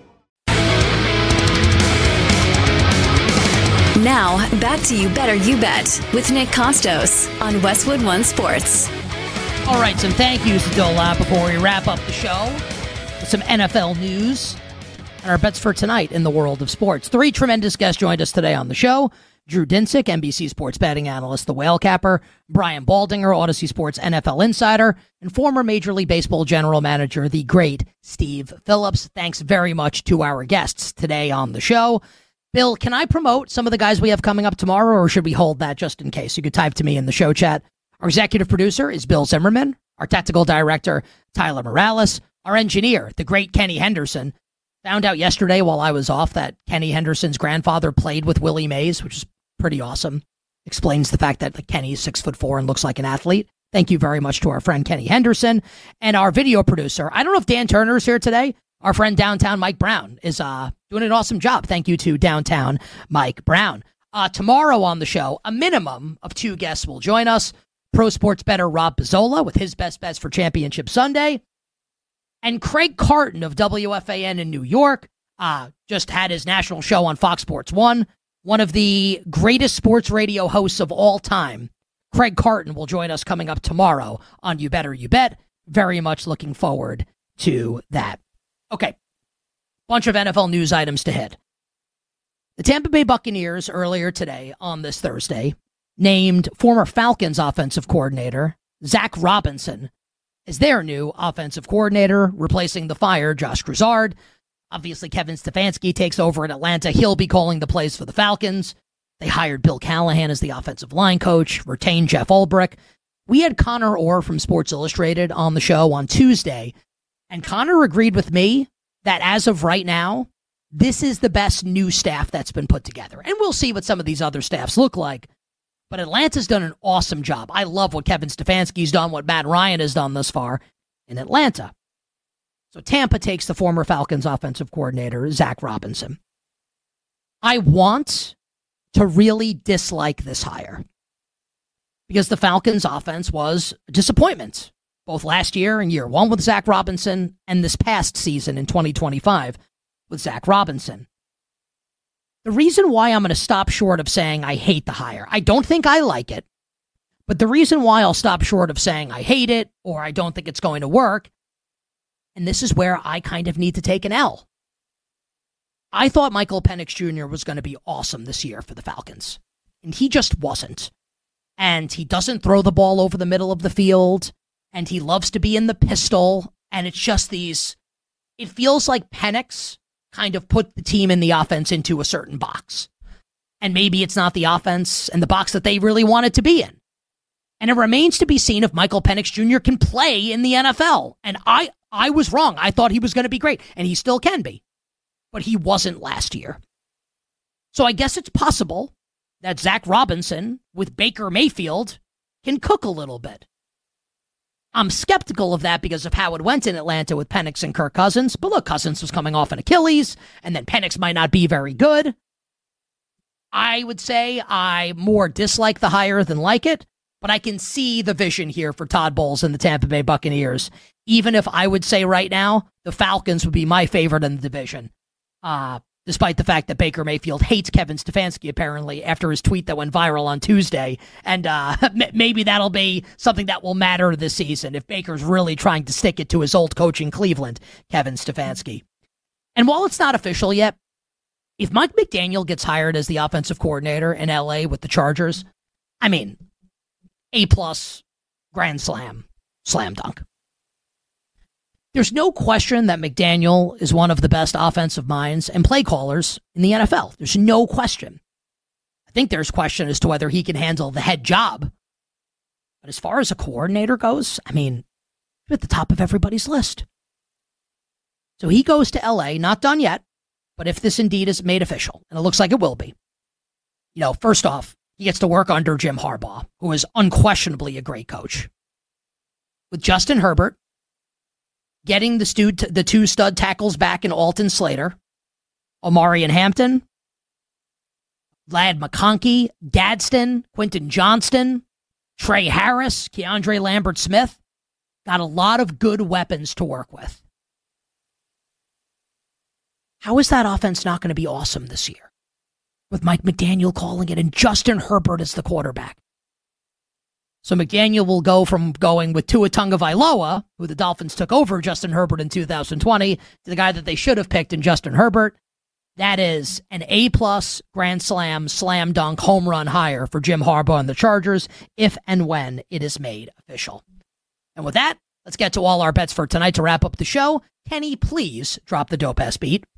Now, back to You Better You Bet with Nick Costos on Westwood One Sports. All right, some thank yous to dole out before we wrap up the show with some NFL news and our bets for tonight in the world of sports. Three tremendous guests joined us today on the show. Drew Dinsick, NBC Sports betting analyst, the Whale Capper, Brian Baldinger, Odyssey Sports NFL insider, and former Major League Baseball general manager, the great Steve Phillips. Thanks very much to our guests today on the show. Bill, can I promote some of the guys we have coming up tomorrow, or should we hold that just in case? You could type to me in the show chat. Our executive producer is Bill Zimmerman. Our technical director, Tyler Morales. Our engineer, the great Kenny Henderson. Found out yesterday while I was off that Kenny Henderson's grandfather played with Willie Mays, which is pretty awesome. Explains the fact that Kenny is 6'4" and looks like an athlete. Thank you very much to our friend Kenny Henderson. And our video producer, I don't know if Dan Turner's here today. Our friend Downtown Mike Brown is doing an awesome job. Thank you to Downtown Mike Brown. Tomorrow on the show, a minimum of two guests will join us. Pro sports bettor Rob Pizzola with his best bets for Championship Sunday. And Craig Carton of WFAN in New York just had his national show on Fox Sports 1. One of the greatest sports radio hosts of all time. Craig Carton will join us coming up tomorrow on You Better You Bet. Very much looking forward to that. Okay, bunch of NFL news items to hit. The Tampa Bay Buccaneers earlier today on this Thursday named former Falcons offensive coordinator Zach Robinson as their new offensive coordinator, replacing the fired Josh Grizzard. Obviously, Kevin Stefanski takes over in Atlanta. He'll be calling the plays for the Falcons. They hired Bill Callahan as the offensive line coach, retained Jeff Ulbrich. We had Connor Orr from Sports Illustrated on the show on Tuesday, and Connor agreed with me that as of right now, this is the best new staff that's been put together. And we'll see what some of these other staffs look like. But Atlanta's done an awesome job. I love what Kevin Stefanski's done, what Matt Ryan has done thus far in Atlanta. So Tampa takes the former Falcons offensive coordinator, Zach Robinson. I want to really dislike this hire because the Falcons offense was a disappointment, both last year and year one with Zach Robinson and this past season in 2025 with Zach Robinson. The reason why I'm going to stop short of saying I hate the hire, I don't think I like it, but the reason why I'll stop short of saying I hate it or I don't think it's going to work, and this is where I kind of need to take an L. I thought Michael Penix Jr. was going to be awesome this year for the Falcons, and he just wasn't. And he doesn't throw the ball over the middle of the field, and he loves to be in the pistol, and it's just these, it feels like Penix kind of put the team and the offense into a certain box. And maybe it's not the offense and the box that they really want it to be in. And it remains to be seen if Michael Penix Jr. can play in the NFL. And I was wrong. I thought he was going to be great, and he still can be. But he wasn't last year. So I guess it's possible that Zach Robinson with Baker Mayfield can cook a little bit. I'm skeptical of that because of how it went in Atlanta with Penix and Kirk Cousins. But look, Cousins was coming off an Achilles, and then Penix might not be very good. I would say I more dislike the hire than like it, but I can see the vision here for Todd Bowles and the Tampa Bay Buccaneers. Even if I would say right now, the Falcons would be my favorite in the division. Despite the fact that Baker Mayfield hates Kevin Stefanski, apparently, after his tweet that went viral on Tuesday. And maybe that'll be something that will matter this season if Baker's really trying to stick it to his old coach in Cleveland, Kevin Stefanski. And while it's not official yet, if Mike McDaniel gets hired as the offensive coordinator in LA with the Chargers, I mean, A+, grand slam dunk. There's no question that McDaniel is one of the best offensive minds and play callers in the NFL. There's no question. I think there's question as to whether he can handle the head job. But as far as a coordinator goes, I mean, he's at the top of everybody's list. So he goes to LA, not done yet, but if this indeed is made official, and it looks like it will be, first off, he gets to work under Jim Harbaugh, who is unquestionably a great coach. With Justin Herbert, getting the two stud tackles back in Alton Slater, Omari and Hampton, Ladd McConkey, Gadsden, Quentin Johnston, Trey Harris, Keandre Lambert-Smith. Got a lot of good weapons to work with. How is that offense not going to be awesome this year? With Mike McDaniel calling it and Justin Herbert as the quarterback. So McDaniel will go from going with Tua Tagovailoa, who the Dolphins took over Justin Herbert in 2020, to the guy that they should have picked in Justin Herbert. That is an A+ grand slam dunk home run hire for Jim Harbaugh and the Chargers if and when it is made official. And with that, let's get to all our bets for tonight to wrap up the show. Kenny, please drop the dope ass beat.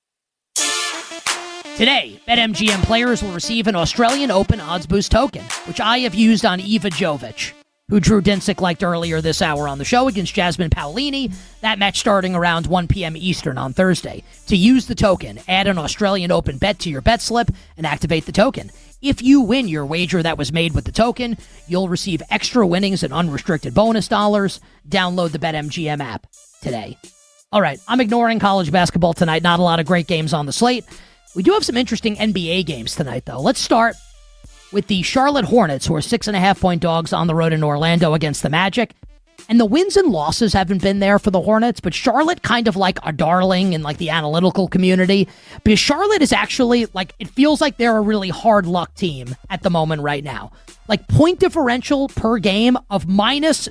Today, BetMGM players will receive an Australian Open odds boost token, which I have used on Eva Jovic, who Drew Dinsick liked earlier this hour on the show against Jasmine Paolini. That match starting around 1 p.m. Eastern on Thursday. To use the token, add an Australian Open bet to your bet slip and activate the token. If you win your wager that was made with the token, you'll receive extra winnings and unrestricted bonus dollars. Download the BetMGM app today. All right, I'm ignoring college basketball tonight. Not a lot of great games on the slate. We do have some interesting NBA games tonight, though. Let's start with the Charlotte Hornets, who are 6.5-point dogs on the road in Orlando against the Magic. And the wins and losses haven't been there for the Hornets, but Charlotte kind of like a darling in like the analytical community. Because Charlotte is actually like, it feels like they're a really hard luck team at the moment right now. Like point differential per game of minus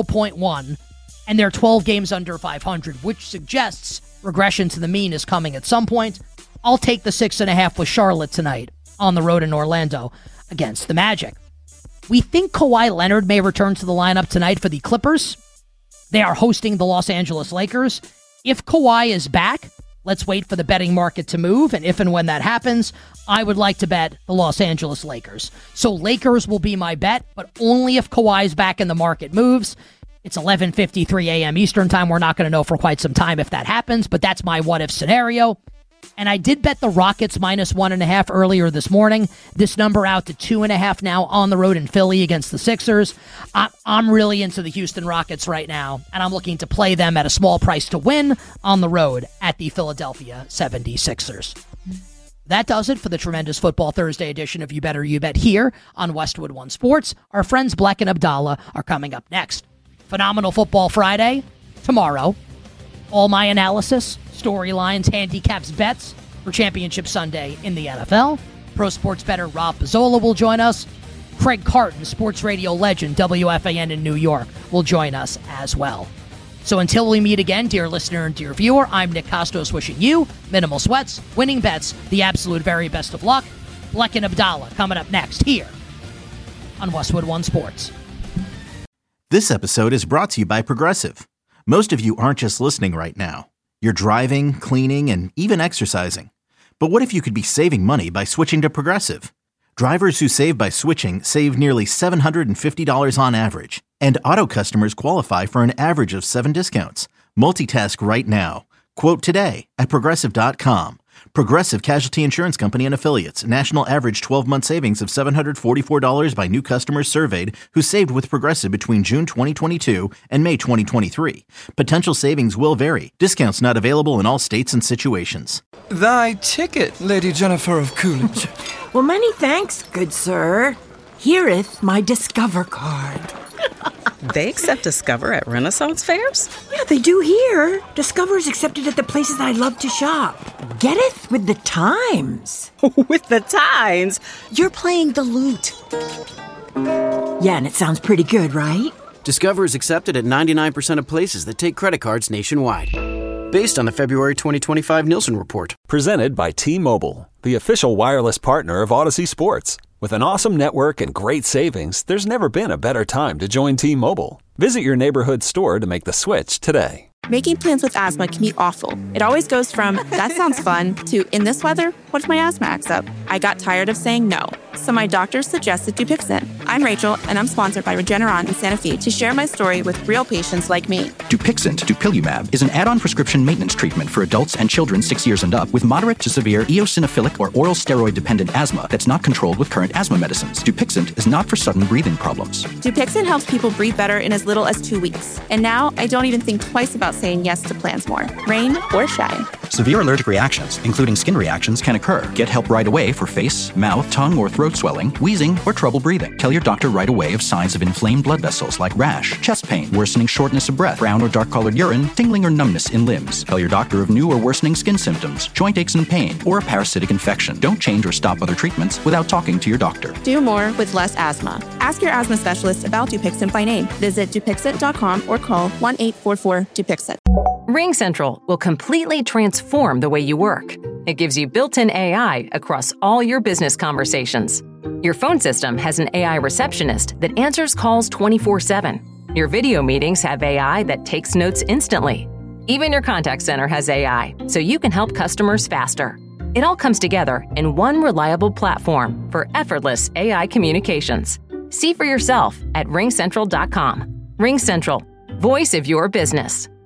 0.1, and they're 12 games under 500, which suggests regression to the mean is coming at some point. I'll take the 6.5 with Charlotte tonight on the road in Orlando against the Magic. We think Kawhi Leonard may return to the lineup tonight for the Clippers. They are hosting the Los Angeles Lakers. If Kawhi is back, let's wait for the betting market to move, and if and when that happens, I would like to bet the Los Angeles Lakers. So Lakers will be my bet, but only if Kawhi's back and the market moves. It's 11:53 a.m. Eastern time. We're not going to know for quite some time if that happens, but that's my what-if scenario. And I did bet the Rockets minus 1.5 earlier this morning. This number out to 2.5 now on the road in Philly against the Sixers. I'm really into the Houston Rockets right now, and I'm looking to play them at a small price to win on the road at the Philadelphia 76ers. That does it for the tremendous Football Thursday edition of You Better You Bet here on Westwood One Sports. Our friends Black and Abdallah are coming up next. Phenomenal Football Friday tomorrow. All my analysis, storylines, handicaps, bets for Championship Sunday in the NFL. Pro sports bettor Rob Pizzola will join us. Craig Carton, sports radio legend, WFAN in New York, will join us as well. So until we meet again, dear listener and dear viewer, I'm Nick Kostos wishing you minimal sweats, winning bets, the absolute very best of luck. Black and Abdallah coming up next here on Westwood One Sports. This episode is brought to you by Progressive. Most of you aren't just listening right now. You're driving, cleaning, and even exercising. But what if you could be saving money by switching to Progressive? Drivers who save by switching save nearly $750 on average. And auto customers qualify for an average of 7 discounts. Multitask right now. Quote today at Progressive.com. Progressive Casualty Insurance Company and Affiliates. National average 12-month savings of $744 by new customers surveyed who saved with Progressive between June 2022 and May 2023. Potential savings will vary. Discounts not available in all states and situations. Thy ticket, Lady Jennifer of Coolidge. Well, many thanks, good sir. Here'th my Discover card. They accept Discover at Renaissance fairs? Yeah, they do here. Discover's accepted at the places I love to shop. Getteth with the times. With the times? You're playing the lute. Yeah, and it sounds pretty good, right? Discover is accepted at 99% of places that take credit cards nationwide. Based on the February 2025 Nielsen report. Presented by T-Mobile, the official wireless partner of Odyssey Sports. With an awesome network and great savings, there's never been a better time to join T-Mobile. Visit your neighborhood store to make the switch today. Making plans with asthma can be awful. It always goes from, that sounds fun, to, in this weather, what if my asthma acts up? I got tired of saying no, so my doctor suggested Dupixent. I'm Rachel, and I'm sponsored by Regeneron in Santa Fe to share my story with real patients like me. Dupixent, dupilumab, is an add-on prescription maintenance treatment for adults and children 6 years and up with moderate to severe eosinophilic or oral steroid-dependent asthma that's not controlled with current asthma medicines. Dupixent is not for sudden breathing problems. Dupixent helps people breathe better in as little as 2 weeks. And now, I don't even think twice about saying yes to plans more, rain or shine. Severe allergic reactions, including skin reactions, can occur. Get help right away for face, mouth, tongue, or throat swelling, wheezing, or trouble breathing. Tell your doctor right away of signs of inflamed blood vessels like rash, chest pain, worsening shortness of breath, brown or dark-colored urine, tingling or numbness in limbs. Tell your doctor of new or worsening skin symptoms, joint aches and pain, or a parasitic infection. Don't change or stop other treatments without talking to your doctor. Do more with less asthma. Ask your asthma specialist about Dupixent by name. Visit Dupixent.com or call 1-844-DUPIXENT. RingCentral will completely transform the way you work. It gives you built-in AI across all your business conversations. Your phone system has an AI receptionist that answers calls 24/7. Your video meetings have AI that takes notes instantly. Even your contact center has AI, so you can help customers faster. It all comes together in one reliable platform for effortless AI communications. See for yourself at RingCentral.com. RingCentral, voice of your business.